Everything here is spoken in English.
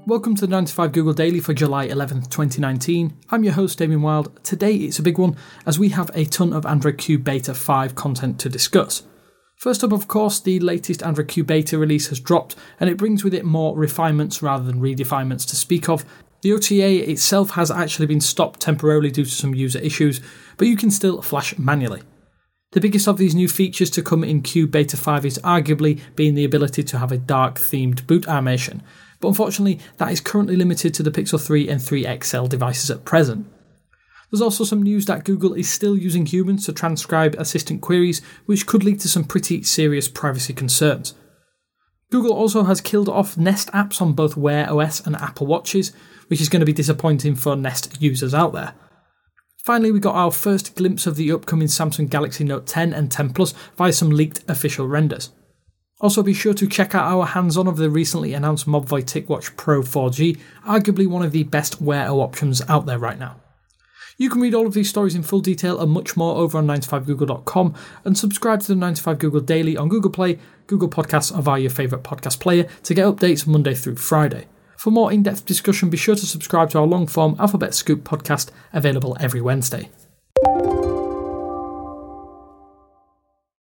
Welcome to the 95 Google Daily for July 11th, 2019. I'm your host, Damien Wild. Today it's a big one, as we have a ton of Android Q Beta 5 content to discuss. First up, of course, the latest Android Q Beta release has dropped, and it brings with it more refinements rather than redefinements to speak of. The OTA itself has actually been stopped temporarily due to some user issues, but you can still flash manually. The biggest of these new features to come in Q Beta 5 is arguably being the ability to have a dark-themed boot animation, but unfortunately that is currently limited to the Pixel 3 and 3 XL devices at present. There's also some news that Google is still using humans to transcribe assistant queries, which could lead to some pretty serious privacy concerns. Google also has killed off Nest apps on both Wear OS and Apple Watches, which is going to be disappointing for Nest users out there. Finally, we got our first glimpse of the upcoming Samsung Galaxy Note 10 and 10 Plus via some leaked official renders. Also, be sure to check out our hands-on of the recently announced Mobvoi TicWatch Pro 4G, arguably one of the best Wear O options out there right now. You can read all of these stories in full detail and much more over on 95google.com, and subscribe to the 95 Google Daily on Google Play, Google Podcasts, or via your favourite podcast player to get updates Monday through Friday. For more in-depth discussion, be sure to subscribe to our long-form Alphabet Scoop podcast, available every Wednesday.